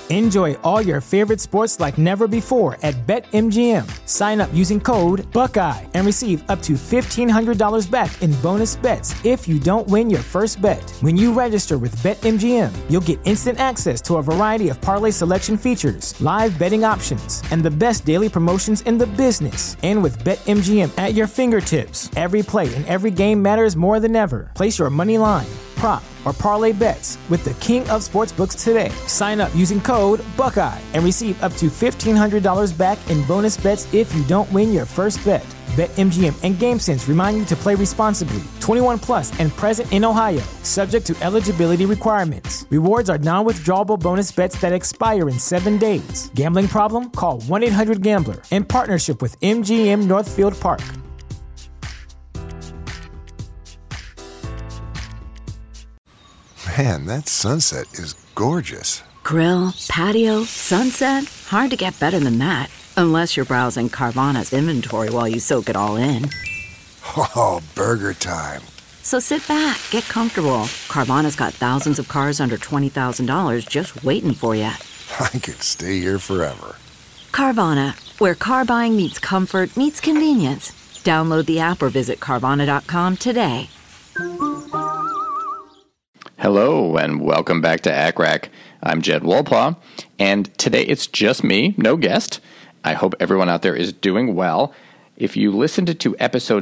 Enjoy all your favorite sports like never before at BetMGM. Sign up using code Buckeye and receive up to $1,500 back in bonus bets if you don't win your first bet. When you register with BetMGM, you'll get instant access to a variety of parlay selection features, live betting options, and the best daily promotions in the business. And with BetMGM at your fingertips, every play and every game matters more than ever. Place your money line, prop, or parlay bets with the king of sportsbooks today. Sign up using code Buckeye and receive up to $1,500 back in bonus bets if you don't win your first bet. BetMGM and GameSense remind you to play responsibly. 21 plus and present in Ohio, subject to eligibility requirements. Rewards are non-withdrawable bonus bets that expire in 7 days. Gambling problem? Call 1-800-GAMBLER. In partnership with MGM Northfield Park. Man, that sunset is gorgeous. Grill, patio, sunset. Hard to get better than that. Unless you're browsing Carvana's inventory while you soak it all in. Oh, burger time. So sit back, get comfortable. Carvana's got thousands of cars under $20,000 just waiting for you. I could stay here forever. Carvana, where car buying meets comfort meets convenience. Download the app or visit Carvana.com today. Hello, and welcome back to ACRAC. I'm Jed Wolpaw, and today it's just me, no guest. I hope everyone out there is doing well. If you listened to episode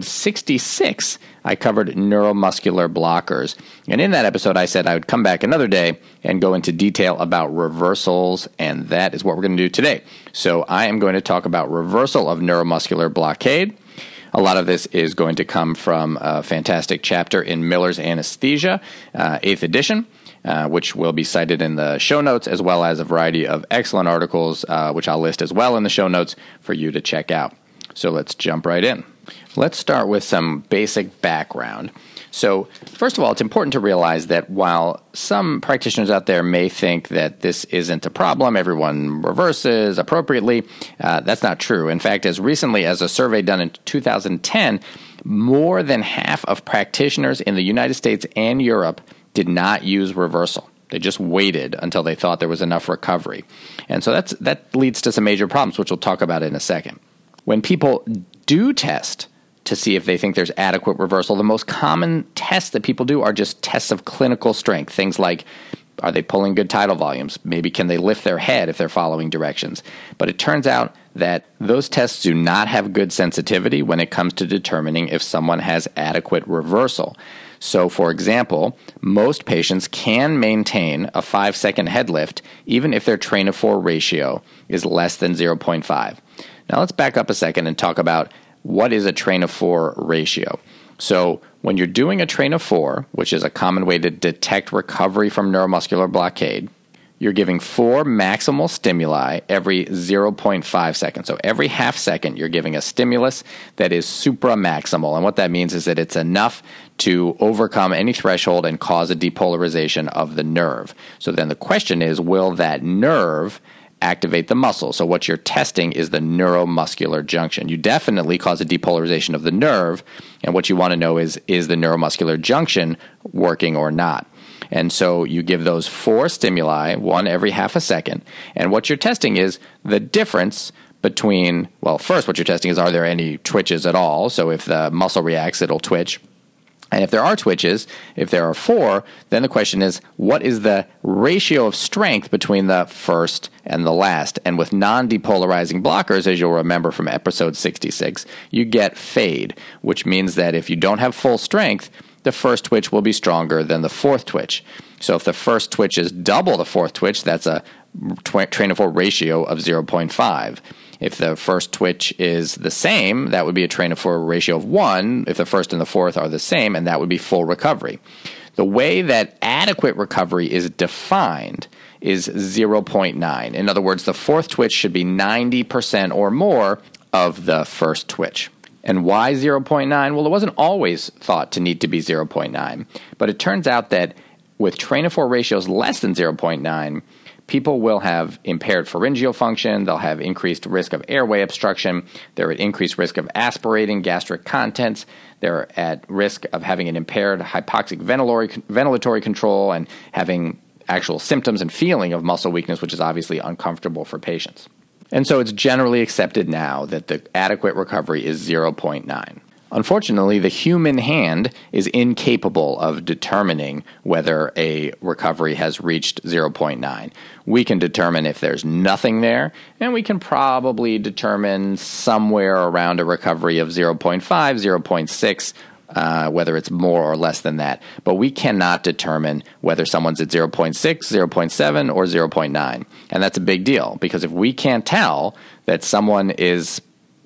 66, I covered neuromuscular blockers. And in that episode, I said I would come back another day and go into detail about reversals, and that is what we're going to do today. So I am going to talk about reversal of neuromuscular blockade. A lot of this is going to come from a fantastic chapter in Miller's Anesthesia, 8th edition, which will be cited in the show notes, as well as a variety of excellent articles, which I'll list as well in the show notes for you to check out. So let's jump right in. Let's start with some basic background. So first of all, it's important to realize that while some practitioners out there may think that this isn't a problem, everyone reverses appropriately, that's not true. In fact, as recently as a survey done in 2010, more than half of practitioners in the United States and Europe did not use reversal. They just waited until they thought there was enough recovery. And so that leads to some major problems, which we'll talk about in a second. When people do test to see if they think there's adequate reversal, the most common tests that people do are just tests of clinical strength. Things like, are they pulling good tidal volumes? Maybe can they lift their head if they're following directions? But it turns out that those tests do not have good sensitivity when it comes to determining if someone has adequate reversal. So, for example, most patients can maintain a 5-second head lift even if their train of 4 ratio is less than 0.5. Now let's back up a second and talk about what is a train of 4 ratio. So when you're doing a train of 4, which is a common way to detect recovery from neuromuscular blockade, you're giving 4 maximal stimuli every 0.5 seconds. So every half second, you're giving a stimulus that is supramaximal. And what that means is that it's enough to overcome any threshold and cause a depolarization of the nerve. So then the question is, will that nerve activate the muscle? So what you're testing is the neuromuscular junction. You definitely cause a depolarization of the nerve, and what you want to know is the neuromuscular junction working or not? And so you give those 4 stimuli, one every half a second, and what you're testing is the difference between, well, first what you're testing is, are there any twitches at all? So if the muscle reacts, it'll twitch. And if there are twitches, if there are 4, then the question is, what is the ratio of strength between the first and the last? And with non-depolarizing blockers, as you'll remember from episode 66, you get fade, which means that if you don't have full strength, the first twitch will be stronger than the fourth twitch. So if the first twitch is double the fourth twitch, that's a train of 4 ratio of 0.5. If the first twitch is the same, that would be a train of 4 ratio of 1. If the first and the fourth are the same, and that would be full recovery. The way that adequate recovery is defined is 0.9. In other words, the fourth twitch should be 90% or more of the first twitch. And why 0.9? Well, it wasn't always thought to need to be 0.9, but it turns out that with train of 4 ratios less than 0.9, people will have impaired pharyngeal function, they'll have increased risk of airway obstruction, they're at increased risk of aspirating gastric contents, they're at risk of having an impaired hypoxic ventilatory control and having actual symptoms and feeling of muscle weakness, which is obviously uncomfortable for patients. And so it's generally accepted now that the adequate recovery is 0.9. Unfortunately, the human hand is incapable of determining whether a recovery has reached 0.9. We can determine if there's nothing there, and we can probably determine somewhere around a recovery of 0.5, 0.6, whether it's more or less than that. But we cannot determine whether someone's at 0.6, 0.7, or 0.9. And that's a big deal, because if we can't tell that someone is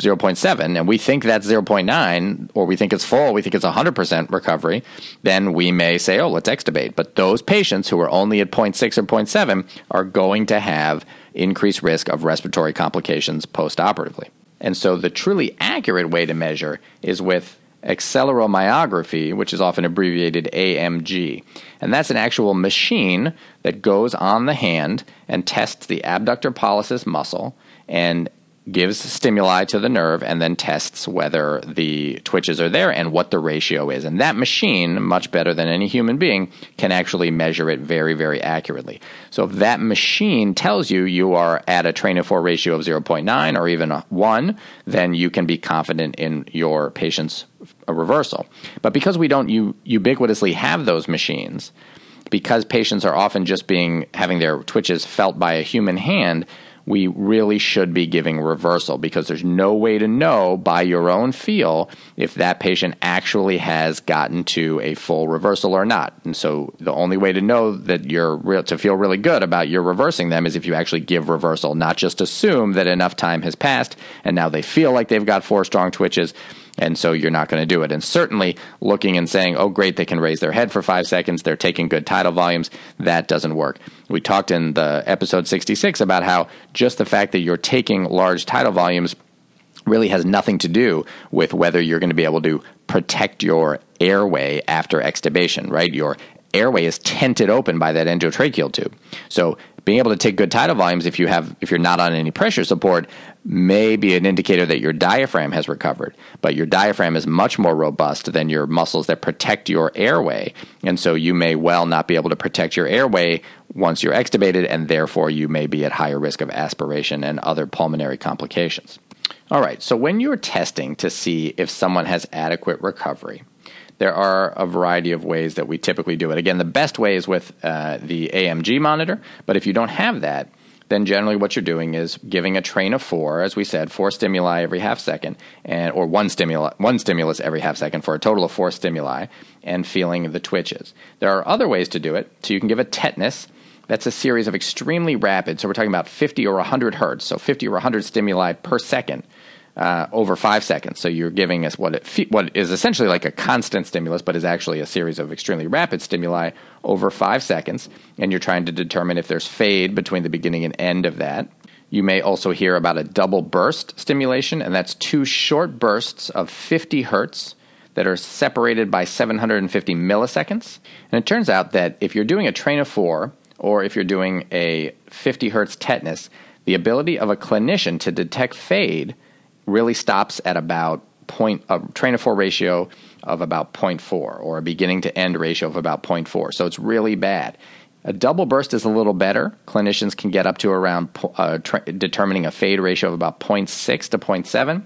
0.7 and we think that's 0.9, or we think it's full, we think it's 100% recovery, then we may say, oh, let's extubate. But those patients who are only at 0.6 or 0.7 are going to have increased risk of respiratory complications postoperatively. And so the truly accurate way to measure is with acceleromyography, which is often abbreviated AMG. And that's an actual machine that goes on the hand and tests the abductor pollicis muscle and gives stimuli to the nerve and then tests whether the twitches are there and what the ratio is. And that machine, much better than any human being, can actually measure it very, very accurately. So if that machine tells you you are at a train of 4 ratio of 0.9 or even a 1, then you can be confident in your patient's reversal. But because we don't ubiquitously have those machines, because patients are often just having their twitches felt by a human hand, we really should be giving reversal, because there's no way to know by your own feel if that patient actually has gotten to a full reversal or not. And so the only way to know that to feel really good about you're reversing them is if you actually give reversal, not just assume that enough time has passed and now they feel like they've got 4 strong twitches, and so you're not going to do it. And certainly looking and saying, oh, great, they can raise their head for 5 seconds, they're taking good tidal volumes, that doesn't work. We talked in the episode 66 about how just the fact that you're taking large tidal volumes really has nothing to do with whether you're going to be able to protect your airway after extubation, right? Your airway is tented open by that endotracheal tube. So being able to take good tidal volumes if you're not on any pressure support may be an indicator that your diaphragm has recovered, but your diaphragm is much more robust than your muscles that protect your airway, and so you may well not be able to protect your airway once you're extubated, and therefore you may be at higher risk of aspiration and other pulmonary complications. All right, so when you're testing to see if someone has adequate recovery, there are a variety of ways that we typically do it. Again, the best way is with the AMG monitor, but if you don't have that, then generally what you're doing is giving a train of 4, as we said, 4 stimuli every half second, or one stimulus every half second for a total of 4 stimuli, and feeling the twitches. There are other ways to do it. So you can give a tetanus. That's a series of extremely rapid, so we're talking about 50 or 100 hertz, so 50 or 100 stimuli per second. Over 5 seconds. So you're giving us what is essentially like a constant stimulus, but is actually a series of extremely rapid stimuli over 5 seconds. And you're trying to determine if there's fade between the beginning and end of that. You may also hear about a double burst stimulation, and that's 2 short bursts of 50 hertz that are separated by 750 milliseconds. And it turns out that if you're doing a train of 4, or if you're doing a 50 hertz tetanus, the ability of a clinician to detect fade really stops at about a train of 4 ratio of about 0.4, or a beginning to end ratio of about 0.4. So it's really bad. A double burst is a little better. Clinicians can get up to around determining a fade ratio of about 0.6 to 0.7.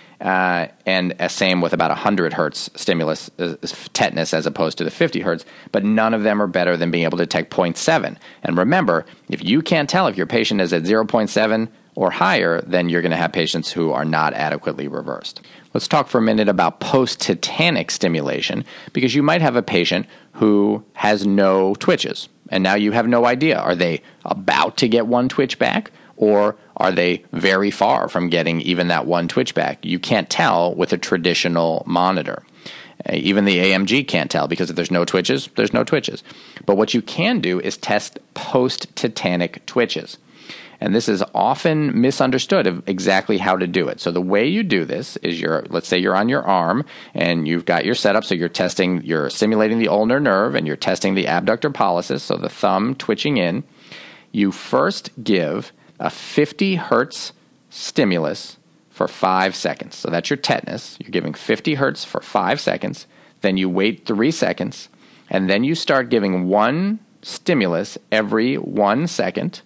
And same with about 100 hertz stimulus tetanus as opposed to the 50 hertz, but none of them are better than being able to detect 0.7. And remember, if you can't tell if your patient is at 0.7 or higher, then you're going to have patients who are not adequately reversed. Let's talk for a minute about post-tetanic stimulation, because you might have a patient who has no twitches, and now you have no idea. Are they about to get 1 twitch back, or are they very far from getting even that 1 twitch back? You can't tell with a traditional monitor. Even the AMG can't tell, because if there's no twitches, there's no twitches. But what you can do is test post-tetanic twitches. And this is often misunderstood of exactly how to do it. So the way you do this is let's say you're on your arm and you've got your setup. So you're stimulating the ulnar nerve and you're testing the abductor pollicis, so the thumb twitching in. You first give a 50 hertz stimulus for 5 seconds. So that's your tetanus. You're giving 50 hertz for 5 seconds. Then you wait 3 seconds. And then you start giving 1 stimulus every 1 second,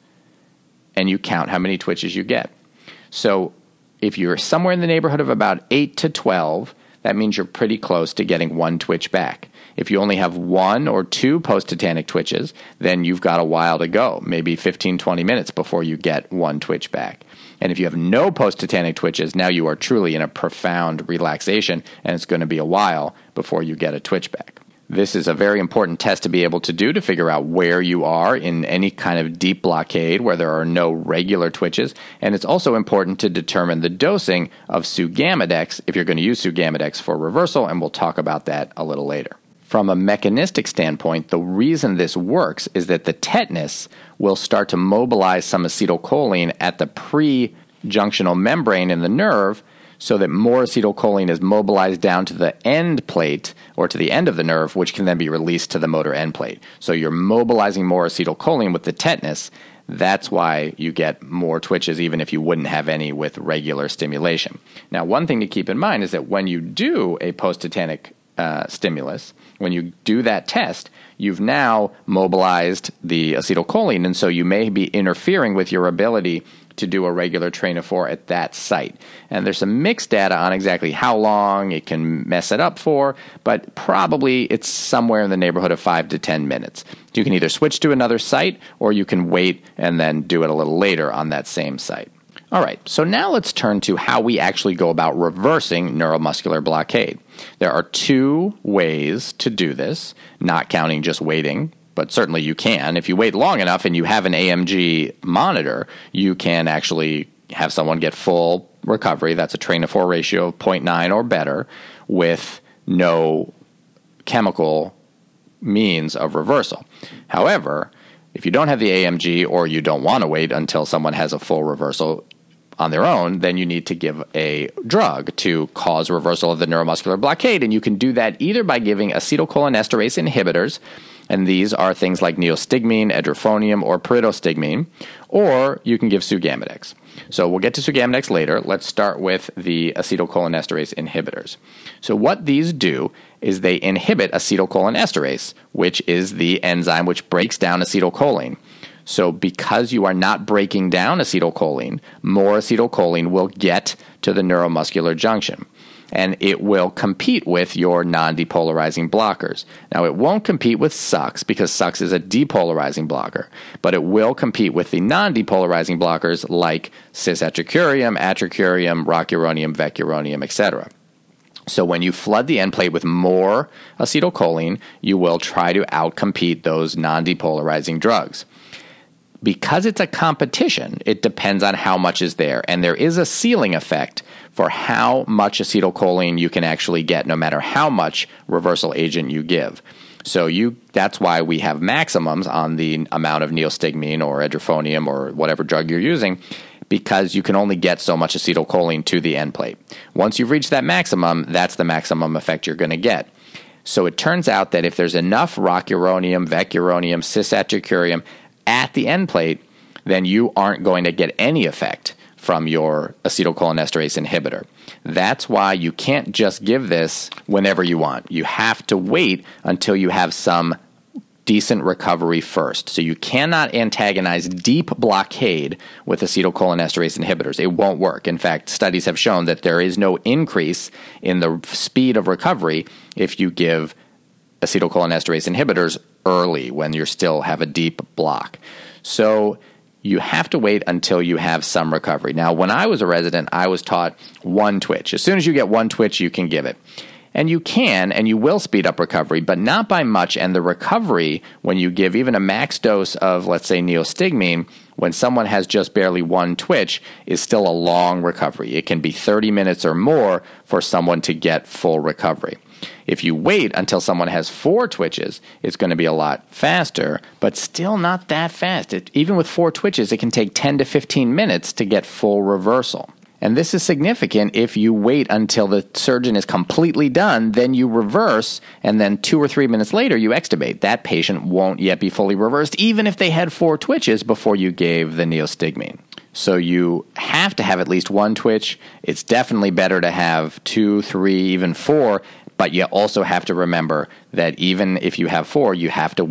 and you count how many twitches you get. So if you're somewhere in the neighborhood of about 8 to 12, that means you're pretty close to getting 1 twitch back. If you only have 1 or 2 post-tetanic twitches, then you've got a while to go, maybe 15, 20 minutes before you get 1 twitch back. And if you have no post-tetanic twitches, now you are truly in a profound relaxation, and it's going to be a while before you get a twitch back. This is a very important test to be able to do to figure out where you are in any kind of deep blockade where there are no regular twitches. And it's also important to determine the dosing of Sugamidex if you're going to use Sugamidex for reversal, and we'll talk about that a little later. From a mechanistic standpoint, the reason this works is that the tetanus will start to mobilize some acetylcholine at the pre-junctional membrane in the nerve, so that more acetylcholine is mobilized down to the end plate or to the end of the nerve, which can then be released to the motor end plate. So you're mobilizing more acetylcholine with the tetanus. That's why you get more twitches even if you wouldn't have any with regular stimulation. Now, one thing to keep in mind is that when you do a post-tetanic stimulus, when you do that test, you've now mobilized the acetylcholine, and so you may be interfering with your ability to do a regular train of 4 at that site. And there's some mixed data on exactly how long it can mess it up for, but probably it's somewhere in the neighborhood of 5 to 10 minutes. You can either switch to another site, or you can wait and then do it a little later on that same site. All right, so now let's turn to how we actually go about reversing neuromuscular blockade. There are 2 ways to do this, not counting just waiting, but certainly you can. If you wait long enough and you have an AMG monitor, you can actually have someone get full recovery. That's a train to 4 ratio of 0.9 or better with no chemical means of reversal. However, if you don't have the AMG or you don't want to wait until someone has a full reversal on their own, then you need to give a drug to cause reversal of the neuromuscular blockade. And you can do that either by giving acetylcholinesterase inhibitors, and these are things like neostigmine, edrophonium, or pyridostigmine, or you can give Sugamidex. So we'll get to Sugamidex later. Let's start with the acetylcholinesterase inhibitors. So what these do is they inhibit acetylcholinesterase, which is the enzyme which breaks down acetylcholine. So because you are not breaking down acetylcholine, more acetylcholine will get to the neuromuscular junction, and it will compete with your non-depolarizing blockers. Now, it won't compete with SUX because SUX is a depolarizing blocker, but it will compete with the non-depolarizing blockers like cisatracurium, atracurium, rocuronium, vecuronium, etc. So when you flood the end plate with more acetylcholine, you will try to outcompete those non-depolarizing drugs. Because it's a competition, it depends on how much is there, and there is a ceiling effect for how much acetylcholine you can actually get, no matter how much reversal agent you give. So that's why we have maximums on the amount of neostigmine or edrophonium or whatever drug you're using, because you can only get so much acetylcholine to the end plate. Once you've reached that maximum, that's the maximum effect you're going to get. So it turns out that if there's enough rocuronium, vecuronium, cisatracurium at the end plate, then you aren't going to get any effect from your acetylcholinesterase inhibitor. That's why you can't just give this whenever you want. You have to wait until you have some decent recovery first. So you cannot antagonize deep blockade with acetylcholinesterase inhibitors. It won't work. In fact, studies have shown that there is no increase in the speed of recovery if you give acetylcholinesterase inhibitors early when you still have a deep block. So you have to wait until you have some recovery. Now, when I was a resident, I was taught 1 twitch. As soon as you get 1 twitch, you can give it. And you can, and you will speed up recovery, but not by much. And the recovery, when you give even a max dose of, let's say, neostigmine, when someone has just barely 1 twitch, is still a long recovery. It can be 30 minutes or more for someone to get full recovery. If you wait until someone has 4 twitches, it's going to be a lot faster, but still not that fast. Even with 4 twitches, it can take 10 to 15 minutes to get full reversal. And this is significant if you wait until the surgeon is completely done, then you reverse, and then 2 or 3 minutes later you extubate. That patient won't yet be fully reversed, even if they had 4 twitches before you gave the neostigmine. So you have to have at least 1 twitch. It's definitely better to have 2, 3, even 4, but you also have to remember that even if you have 4, you have to wait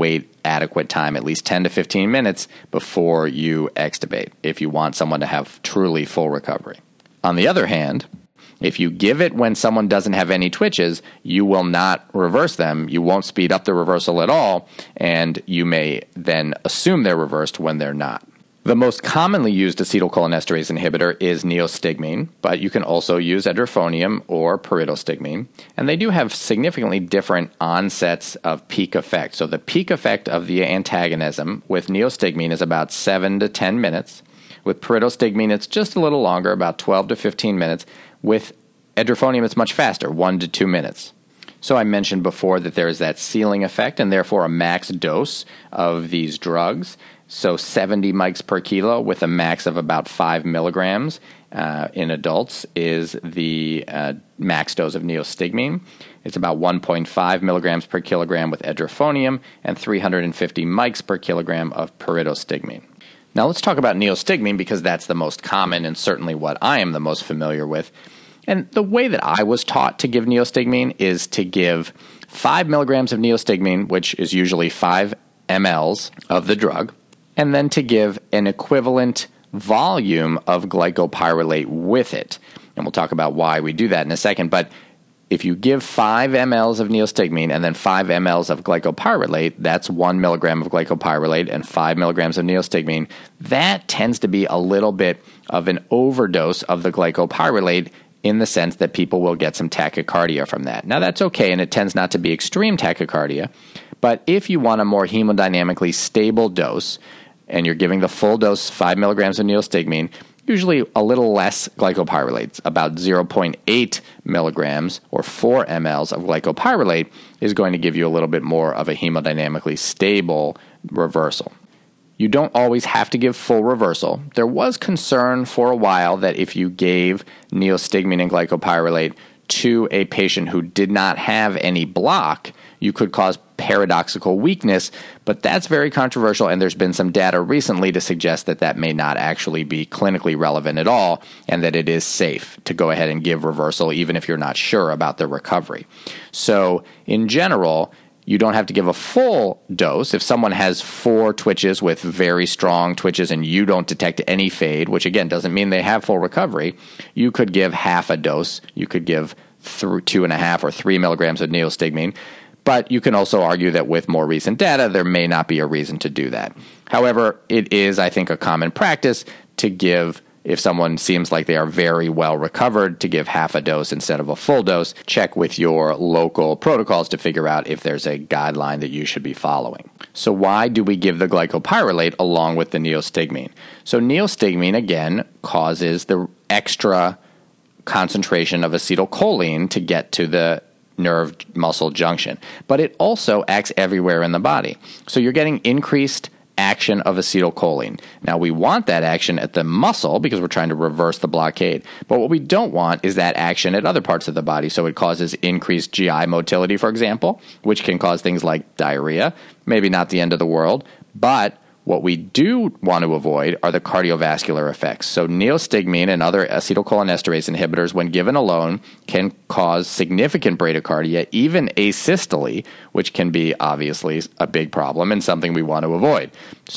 adequate time, at least 10 to 15 minutes before you extubate, if you want someone to have truly full recovery. On the other hand, if you give it when someone doesn't have any twitches, you will not reverse them. You won't speed up the reversal at all, and you may then assume they're reversed when they're not. The most commonly used acetylcholinesterase inhibitor is neostigmine, but you can also use edrophonium or pyridostigmine, and they do have significantly different onsets of peak effect. So the peak effect of the antagonism with neostigmine is about 7 to 10 minutes. With pyridostigmine, it's just a little longer, about 12 to 15 minutes. With edrophonium, it's much faster, 1 to 2 minutes. So I mentioned before that there is that ceiling effect and therefore a max dose of these drugs. So 70 mics per kilo with a max of about 5 milligrams in adults is the max dose of neostigmine. It's about 1.5 milligrams per kilogram with edrophonium and 350 mics per kilogram of pyridostigmine. Now let's talk about neostigmine because that's the most common and certainly what I am the most familiar with. And the way that I was taught to give neostigmine is to give 5 milligrams of neostigmine, which is usually 5 mLs of the drug, and then to give an equivalent volume of glycopyrrolate with it. And we'll talk about why we do that in a second. But if you give 5 mLs of neostigmine and then 5 mLs of glycopyrrolate, that's 1 milligram of glycopyrrolate and 5 milligrams of neostigmine. That tends to be a little bit of an overdose of the glycopyrrolate in the sense that people will get some tachycardia from that. Now that's okay, and it tends not to be extreme tachycardia. But if you want a more hemodynamically stable dose, and you're giving the full dose, 5 milligrams of neostigmine, usually a little less glycopyrrolate, about 0.8 milligrams or 4 mLs of glycopyrrolate is going to give you a little bit more of a hemodynamically stable reversal. You don't always have to give full reversal. There was concern for a while that if you gave neostigmine and glycopyrrolate to a patient who did not have any block, you could cause paradoxical weakness, but that's very controversial, and there's been some data recently to suggest that that may not actually be clinically relevant at all, and that it is safe to go ahead and give reversal even if you're not sure about the recovery. So in general, you don't have to give a full dose. If someone has 4 twitches with very strong twitches and you don't detect any fade, which again doesn't mean they have full recovery, you could give half a dose. You could give 2.5 or 3 milligrams of neostigmine. But you can also argue that with more recent data, there may not be a reason to do that. However, it is, I think, a common practice to give, if someone seems like they are very well recovered, to give half a dose instead of a full dose. Check with your local protocols to figure out if there's a guideline that you should be following. So why do we give the glycopyrrolate along with the neostigmine? So neostigmine, again, causes the extra concentration of acetylcholine to get to the nerve muscle junction, but it also acts everywhere in the body. So you're getting increased action of acetylcholine. Now we want that action at the muscle because we're trying to reverse the blockade, but what we don't want is that action at other parts of the body. So it causes increased GI motility, for example, which can cause things like diarrhea. Maybe not the end of the world, but what we do want to avoid are the cardiovascular effects. So neostigmine and other acetylcholinesterase inhibitors, when given alone, can cause significant bradycardia, even asystole, which can be obviously a big problem and something we want to avoid.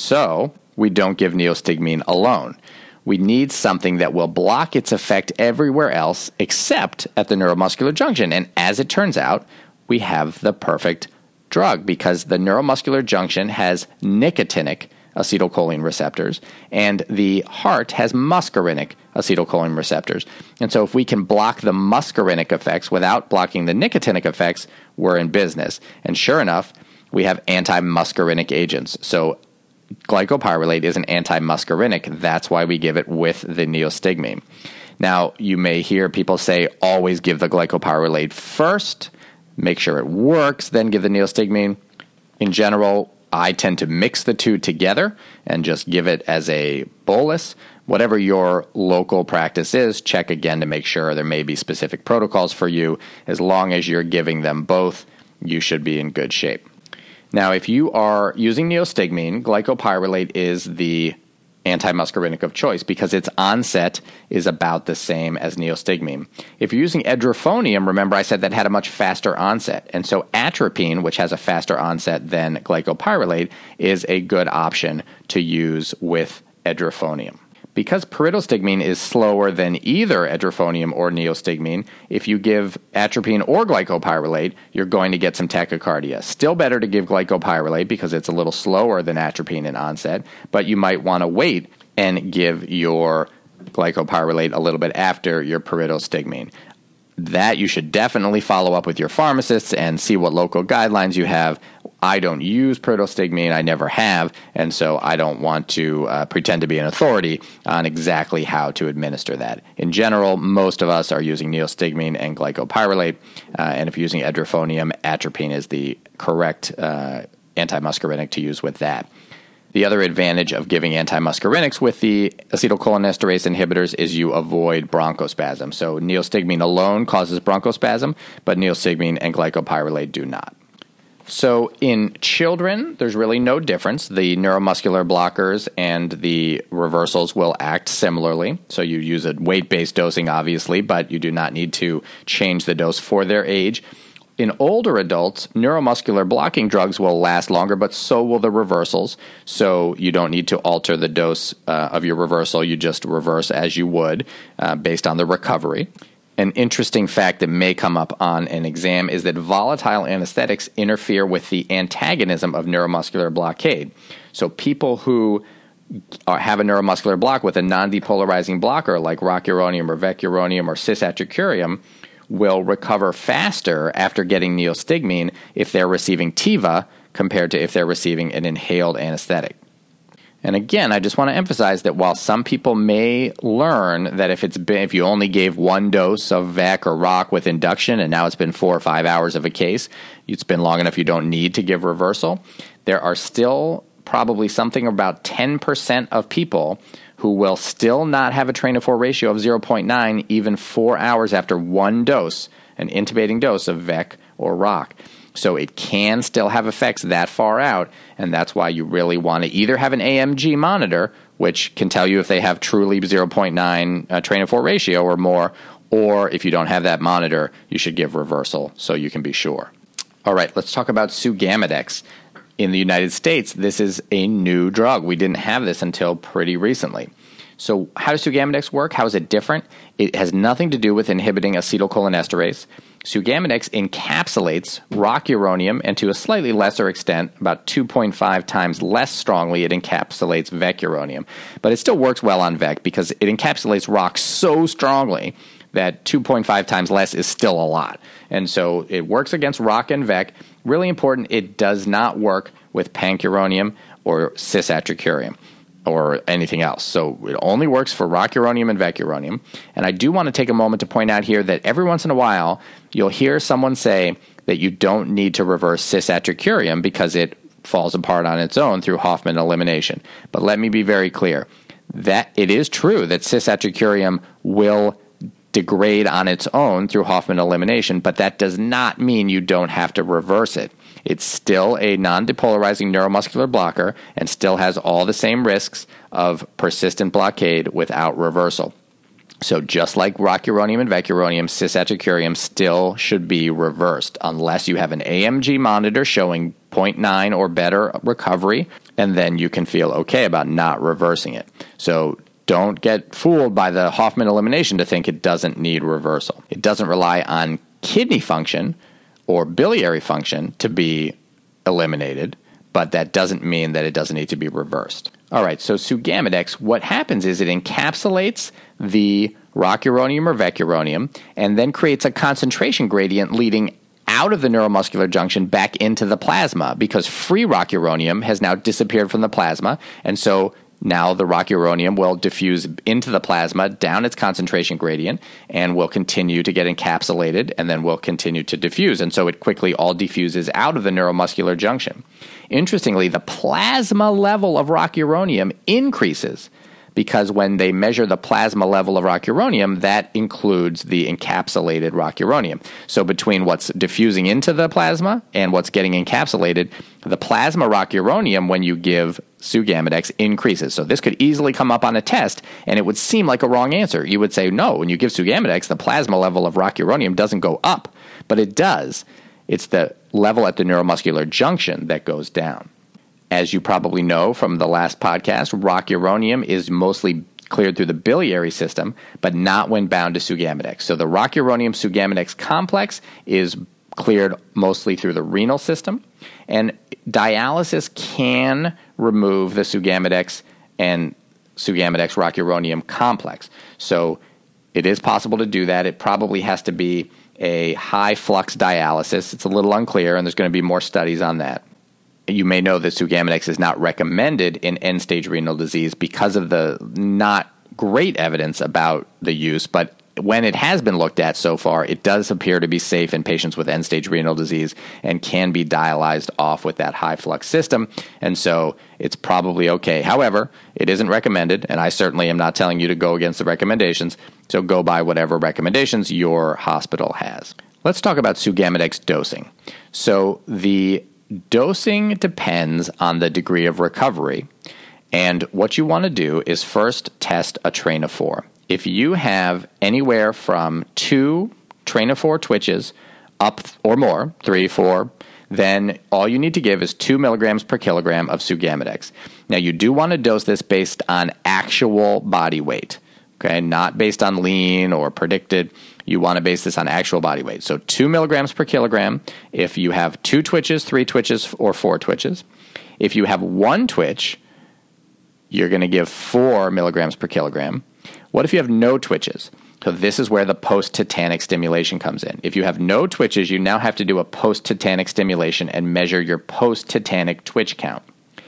So we don't give neostigmine alone. We need something that will block its effect everywhere else except at the neuromuscular junction. And as it turns out, we have the perfect drug because the neuromuscular junction has nicotinic acetylcholine receptors, and the heart has muscarinic acetylcholine receptors. And so if we can block the muscarinic effects without blocking the nicotinic effects, we're in business. And sure enough, we have anti-muscarinic agents. So glycopyrrolate is an anti-muscarinic. That's why we give it with the neostigmine. Now, you may hear people say, always give the glycopyrrolate first, make sure it works, then give the neostigmine. In general, I tend to mix the two together and just give it as a bolus. Whatever your local practice is, check again to make sure. There may be specific protocols for you. As long as you're giving them both, you should be in good shape. Now, if you are using neostigmine, glycopyrrolate is the antimuscarinic of choice because its onset is about the same as neostigmine. If you're using edrophonium, remember I said that had a much faster onset. And so atropine, which has a faster onset than glycopyrrolate, is a good option to use with edrophonium. Because pyridostigmine is slower than either edrophonium or neostigmine, if you give atropine or glycopyrrolate, you're going to get some tachycardia. Still better to give glycopyrrolate because it's a little slower than atropine in onset, but you might want to wait and give your glycopyrrolate a little bit after your pyridostigmine. That you should definitely follow up with your pharmacists and see what local guidelines you have. I don't use pyridostigmine, I never have, and so I don't want to pretend to be an authority on exactly how to administer that. In general, most of us are using neostigmine and glycopyrrolate, and if you're using edrophonium, atropine is the correct antimuscarinic to use with that. The other advantage of giving antimuscarinics with the acetylcholinesterase inhibitors is you avoid bronchospasm. So neostigmine alone causes bronchospasm, but neostigmine and glycopyrrolate do not. So in children, there's really no difference. The neuromuscular blockers and the reversals will act similarly. So you use a weight-based dosing, obviously, but you do not need to change the dose for their age. In older adults, neuromuscular blocking drugs will last longer, but so will the reversals. So you don't need to alter the dose of your reversal. You just reverse as you would based on the recovery. An interesting fact that may come up on an exam is that volatile anesthetics interfere with the antagonism of neuromuscular blockade. So people who have a neuromuscular block with a non-depolarizing blocker like rocuronium or vecuronium or cisatracurium will recover faster after getting neostigmine if they're receiving Teva compared to if they're receiving an inhaled anesthetic. And again, I just want to emphasize that while some people may learn that if you only gave one dose of VEC or ROC with induction and now it's been 4 or 5 hours of a case, it's been long enough you don't need to give reversal, there are still probably something about 10% of people who will still not have a train to 4 ratio of 0.9 even 4 hours after one dose, an intubating dose of VEC or ROC. So it can still have effects that far out, and that's why you really want to either have an AMG monitor, which can tell you if they have truly 0.9 train to 4 ratio or more, or if you don't have that monitor, you should give reversal so you can be sure. All right, let's talk about Sugamidex. In the United States, this is a new drug. We didn't have this until pretty recently. So how does Sugamidex work? How is it different? It has nothing to do with inhibiting acetylcholinesterase. Sugamidex encapsulates rocuronium, and to a slightly lesser extent, about 2.5 times less strongly, it encapsulates vecuronium. But it still works well on VEC because it encapsulates ROC so strongly that 2.5 times less is still a lot. And so it works against ROC and VEC. Really important, it does not work with pancuronium or cisatracurium or anything else. So it only works for rocuronium and vecuronium. And I do want to take a moment to point out here that every once in a while, you'll hear someone say that you don't need to reverse cisatracurium because it falls apart on its own through Hoffman elimination. But let me be very clear. That it is true that cisatracurium will degrade on its own through Hoffman elimination, but that does not mean you don't have to reverse it. It's still a non-depolarizing neuromuscular blocker and still has all the same risks of persistent blockade without reversal. So just like rocuronium and vecuronium, cisatracurium still should be reversed unless you have an AMG monitor showing 0.9 or better recovery, and then you can feel okay about not reversing it. So don't get fooled by the Hoffman elimination to think it doesn't need reversal. It doesn't rely on kidney function or biliary function to be eliminated, but that doesn't mean that it doesn't need to be reversed. All right, so Sugamidex, what happens is it encapsulates the rocuronium or vecuronium and then creates a concentration gradient leading out of the neuromuscular junction back into the plasma because free rocuronium has now disappeared from the plasma, and so now the rocuronium will diffuse into the plasma down its concentration gradient and will continue to get encapsulated and then will continue to diffuse. And so it quickly all diffuses out of the neuromuscular junction. Interestingly, the plasma level of rocuronium increases, because when they measure the plasma level of rocuronium, that includes the encapsulated rocuronium. So between what's diffusing into the plasma and what's getting encapsulated, the plasma rocuronium when you give Sugamidex increases. So this could easily come up on a test, and it would seem like a wrong answer. You would say, no, when you give Sugamidex, the plasma level of rocuronium doesn't go up, but it does. It's the level at the neuromuscular junction that goes down. As you probably know from the last podcast, rocuronium is mostly cleared through the biliary system, but not when bound to Sugamidex. So the rocuronium-Sugamidex complex is cleared mostly through the renal system, and dialysis can remove the Sugamidex and Sugamidex rocuronium complex. So it is possible to do that. It probably has to be a high flux dialysis. It's a little unclear, and there's going to be more studies on that. You may know that Sugamidex is not recommended in end-stage renal disease because of the not great evidence about the use, but when it has been looked at so far, it does appear to be safe in patients with end-stage renal disease and can be dialyzed off with that high-flux system, and so it's probably okay. However, it isn't recommended, and I certainly am not telling you to go against the recommendations, so go by whatever recommendations your hospital has. Let's talk about Sugamidex dosing. So the dosing depends on the degree of recovery, and what you want to do is first test a train of 4. If you have anywhere from 2 train of 4 twitches up or more, 3, 4, then all you need to give is 2 milligrams per kilogram of Sugamidex. Now, you do want to dose this based on actual body weight, okay, not based on lean or predicted. You want to base this on actual body weight. So 2 milligrams per kilogram if you have 2 twitches, 3 twitches, or 4 twitches. If you have 1 twitch, you're going to give 4 milligrams per kilogram. What if you have no twitches? So this is where the post-tetanic stimulation comes in. If you have no twitches, you now have to do a post-tetanic stimulation and measure your post-tetanic twitch count.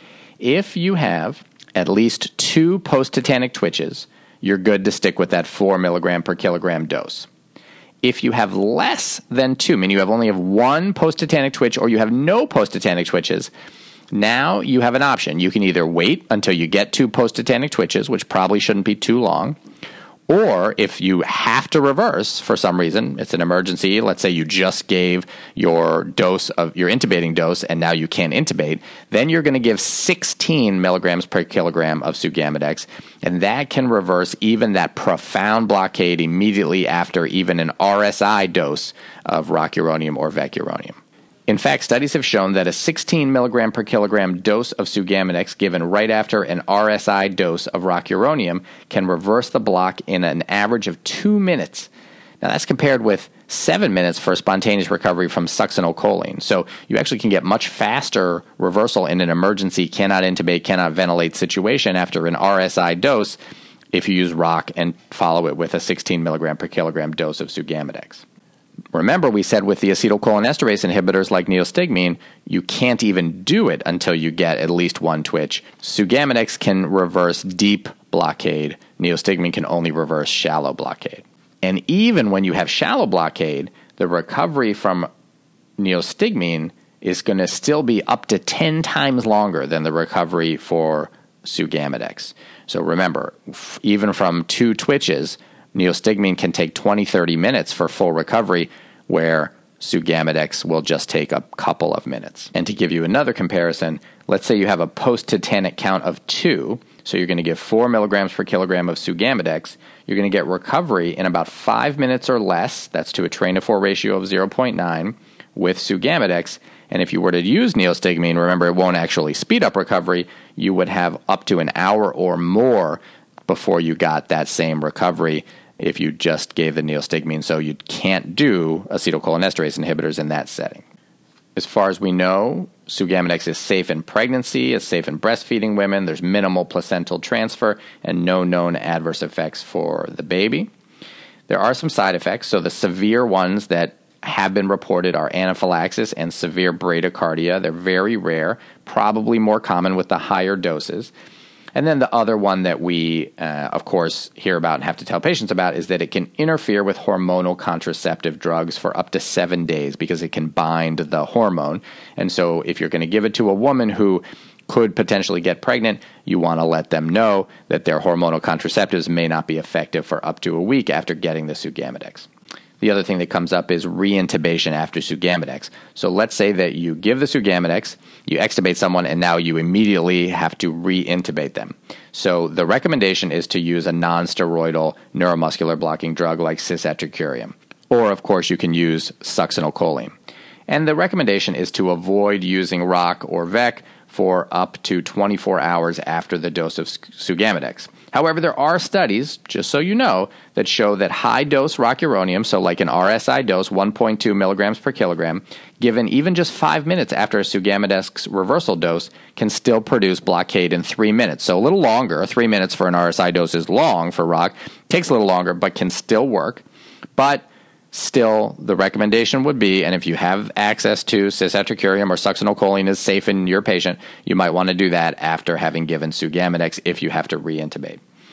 If you have at least 2 post-tetanic twitches, you're good to stick with that 4 milligram per kilogram dose. If you have less than 2, meaning you only have 1 post-tetanic twitch or you have no post-tetanic twitches, now you have an option. You can either wait until you get 2 post-tetanic twitches, which probably shouldn't be too long, or if you have to reverse for some reason, it's an emergency, let's say you just gave your dose of your intubating dose and now you can't intubate, then you're going to give 16 milligrams per kilogram of Sugamidex, and that can reverse even that profound blockade immediately after even an RSI dose of rocuronium or vecuronium. In fact, studies have shown that a 16 milligram per kilogram dose of Sugamidex given right after an RSI dose of rocuronium can reverse the block in an average of 2 minutes. Now, that's compared with 7 minutes for spontaneous recovery from succinylcholine. So you actually can get much faster reversal in an emergency, cannot intubate, cannot ventilate situation after an RSI dose if you use ROC and follow it with a 16 milligram per kilogram dose of Sugamidex. Remember, we said with the acetylcholinesterase inhibitors like neostigmine, you can't even do it until you get at least 1 twitch. Sugamidex can reverse deep blockade. Neostigmine can only reverse shallow blockade. And even when you have shallow blockade, the recovery from neostigmine is going to still be up to 10 times longer than the recovery for Sugamidex. So remember, even from 2 twitches, neostigmine can take 20-30 minutes for full recovery, where Sugamidex will just take a couple of minutes. And to give you another comparison, let's say you have a post-tetanic count of 2, so you're going to give 4 milligrams per kilogram of Sugamidex. You're going to get recovery in about 5 minutes or less, that's to a train to 4 ratio of 0.9, with Sugamidex. And if you were to use neostigmine, remember it won't actually speed up recovery, you would have up to an hour or more before you got that same recovery if you just gave the neostigmine, so you can't do acetylcholinesterase inhibitors in that setting. As far as we know, Sugamidex is safe in pregnancy, it's safe in breastfeeding women, there's minimal placental transfer, and no known adverse effects for the baby. There are some side effects, so the severe ones that have been reported are anaphylaxis and severe bradycardia. They're very rare, probably more common with the higher doses. And then the other one that we, of course, hear about and have to tell patients about is that it can interfere with hormonal contraceptive drugs for up to 7 days because it can bind the hormone. And so if you're going to give it to a woman who could potentially get pregnant, you want to let them know that their hormonal contraceptives may not be effective for up to a week after getting the Sugamidex. The other thing that comes up is reintubation after Sugamidex. So let's say that you give the Sugamidex, you extubate someone, and now you immediately have to reintubate them. So the recommendation is to use a non-steroidal neuromuscular blocking drug like cisatracurium. Or, of course, you can use succinylcholine. And the recommendation is to avoid using ROC or VEC for up to 24 hours after the dose of Sugamidex. However, there are studies, just so you know, that show that high-dose rocuronium, so like an RSI dose, 1.2 milligrams per kilogram, given even just 5 minutes after a Sugamidex reversal dose, can still produce blockade in 3 minutes. So a little longer. 3 minutes for an RSI dose is long for ROC. Takes a little longer, but can still work. But still, the recommendation would be, and if you have access to cisatracurium or succinylcholine is safe in your patient, you might want to do that after having given Sugamidex if you have to reintubate.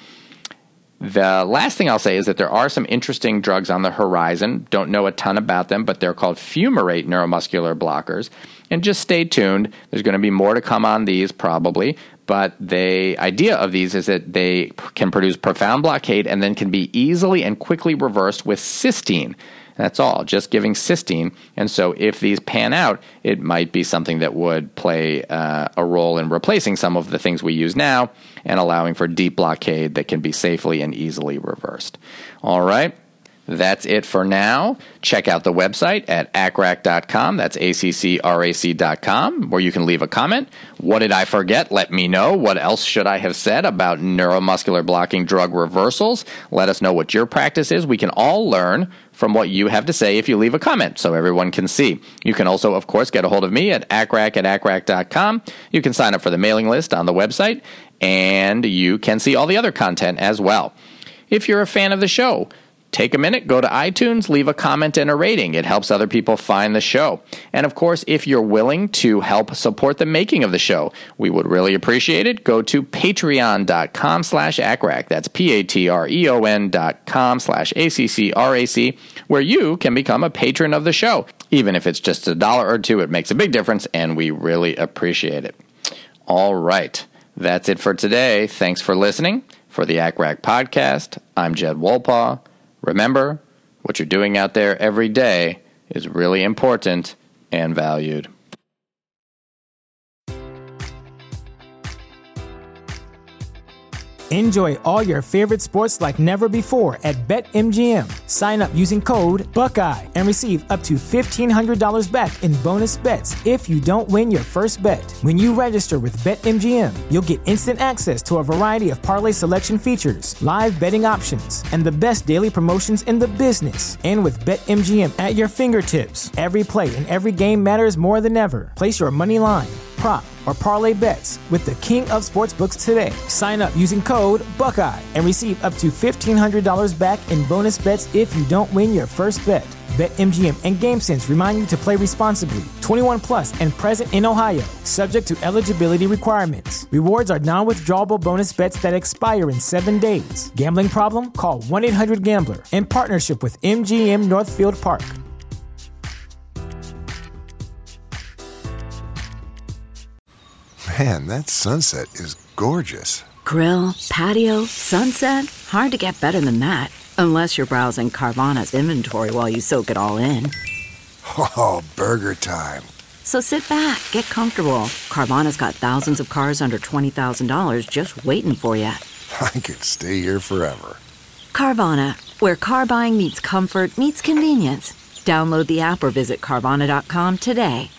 The last thing I'll say is that there are some interesting drugs on the horizon. Don't know a ton about them, but they're called fumarate neuromuscular blockers. And just stay tuned. There's going to be more to come on these probably. But the idea of these is that they can produce profound blockade and then can be easily and quickly reversed with cysteine. That's all, just giving cysteine. And so if these pan out, it might be something that would play a role in replacing some of the things we use now and allowing for deep blockade that can be safely and easily reversed. All right. That's it for now. Check out the website at accrac.com. That's ACCRAC.com, where you can leave a comment. What did I forget? Let me know. What else should I have said about neuromuscular blocking drug reversals? Let us know what your practice is. We can all learn from what you have to say if you leave a comment so everyone can see. You can also, of course, get a hold of me at accrac@accrac.com. You can sign up for the mailing list on the website, and you can see all the other content as well. If you're a fan of the show, take a minute, go to iTunes, leave a comment and a rating. It helps other people find the show. And of course, if you're willing to help support the making of the show, we would really appreciate it. Go to patreon.com/accrac. That's patreon.com/ACCRAC, where you can become a patron of the show. Even if it's just $1 or $2, it makes a big difference, and we really appreciate it. All right. That's it for today. Thanks for listening. For the ACRAC podcast, I'm Jed Wolpaw. Remember, what you're doing out there every day is really important and valued. Enjoy all your favorite sports like never before at BetMGM. Sign up using code Buckeye and receive up to $1,500 back in bonus bets if you don't win your first bet. When you register with BetMGM, you'll get instant access to a variety of parlay selection features, live betting options, and the best daily promotions in the business. And with BetMGM at your fingertips, every play and every game matters more than ever. Place your money line, prop, or parlay bets with the king of sportsbooks today. Sign up using code Buckeye and receive up to $1,500 back in bonus bets if you don't win your first bet. BetMGM and GameSense remind you to play responsibly. 21 plus and present in Ohio, subject to eligibility requirements. Rewards are non-withdrawable bonus bets that expire in 7 days. Gambling problem? Call 1-800-GAMBLER in partnership with MGM Northfield Park. Man, that sunset is gorgeous. Grill, patio, sunset. Hard to get better than that. Unless you're browsing Carvana's inventory while you soak it all in. Oh, burger time. So sit back, get comfortable. Carvana's got thousands of cars under $20,000 just waiting for you. I could stay here forever. Carvana, where car buying meets comfort meets convenience. Download the app or visit Carvana.com today.